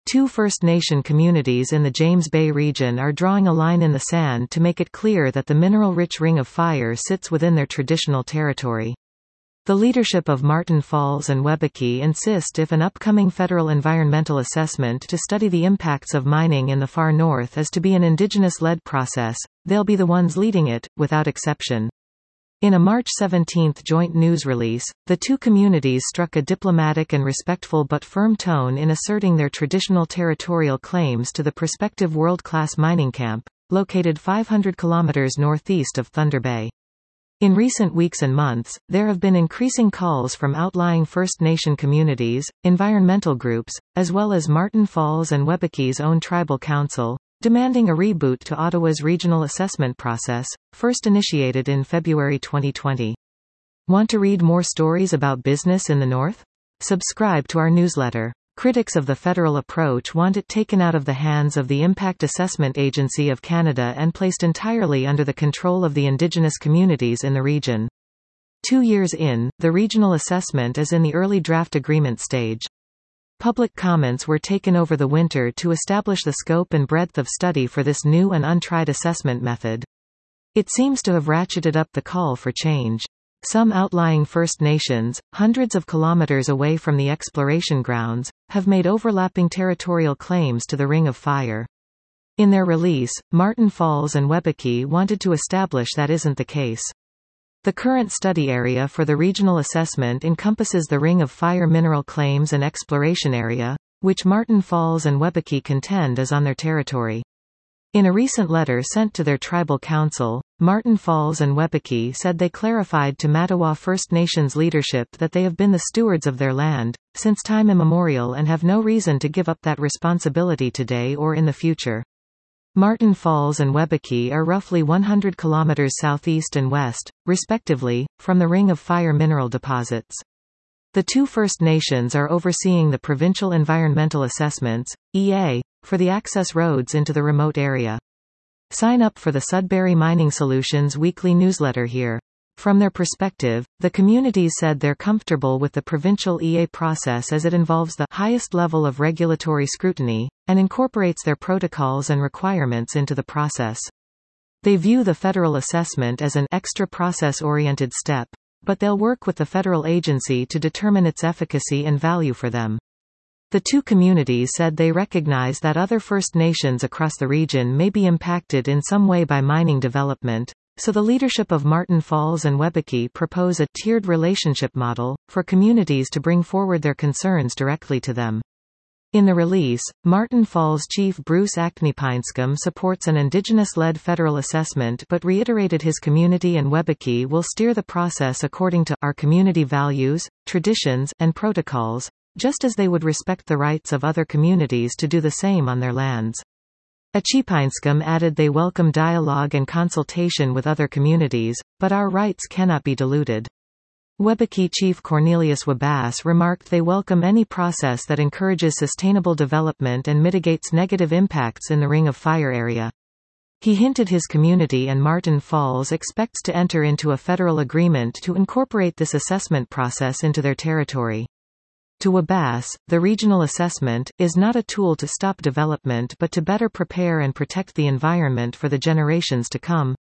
Two First Nation communities in the James Bay region are drawing a line in the sand to make it clear that the mineral-rich Ring of Fire sits within their traditional territory. The leadership of Martin Falls and Webequie insist if an upcoming federal environmental assessment to study the impacts of mining in the far north is to be an indigenous-led process, they'll be the ones leading it, without exception. In a March 17 joint news release, the two communities struck a diplomatic and respectful but firm tone in asserting their traditional territorial claims to the prospective world-class mining camp, located 500 kilometers northeast of Thunder Bay. In recent weeks and months, there have been increasing calls from outlying First Nation communities, environmental groups, as well as Martin Falls and Webequie's own tribal council, demanding a reboot to Ottawa's regional assessment process, first initiated in February 2020. Want to read more stories about business in the North? Subscribe to our newsletter. Critics of the federal approach want it taken out of the hands of the Impact Assessment Agency of Canada and placed entirely under the control of the Indigenous communities in the region. 2 years in, the regional assessment is in the early draft agreement stage. Public comments were taken over the winter to establish the scope and breadth of study for this new and untried assessment method. It seems to have ratcheted up the call for change. Some outlying First Nations, hundreds of kilometers away from the exploration grounds, have made overlapping territorial claims to the Ring of Fire. In their release, Martin Falls and Webequie wanted to establish that isn't the case. The current study area for the regional assessment encompasses the Ring of Fire mineral claims and exploration area, which Martin Falls and Webequie contend is on their territory. In a recent letter sent to their tribal council, Martin Falls and Webequie said they clarified to Mattawa First Nations leadership that they have been the stewards of their land since time immemorial and have no reason to give up that responsibility today or in the future. Martin Falls and Webequie are roughly 100 kilometers southeast and west, respectively, from the Ring of Fire mineral deposits. The two First Nations are overseeing the Provincial Environmental Assessments, EA, for the access roads into the remote area. Sign up for the Sudbury Mining Solutions weekly newsletter here. From their perspective, the communities said they're comfortable with the provincial EA process as it involves the highest level of regulatory scrutiny, and incorporates their protocols and requirements into the process. They view the federal assessment as an extra process-oriented step, but they'll work with the federal agency to determine its efficacy and value for them. The two communities said they recognize that other First Nations across the region may be impacted in some way by mining development, so the leadership of Martin Falls and Webequie propose a tiered relationship model for communities to bring forward their concerns directly to them. In the release, Martin Falls Chief Bruce Ackneypinescom supports an Indigenous-led federal assessment but reiterated his community and Webequie will steer the process according to our community values, traditions, and protocols, just as they would respect the rights of other communities to do the same on their lands. Ackneypinescom added they welcome dialogue and consultation with other communities, but our rights cannot be diluted. Webequie Chief Cornelius Wabass remarked they welcome any process that encourages sustainable development and mitigates negative impacts in the Ring of Fire area. He hinted his community and Martin Falls expects to enter into a federal agreement to incorporate this assessment process into their territory. To Wabass, the regional assessment is not a tool to stop development but to better prepare and protect the environment for the generations to come.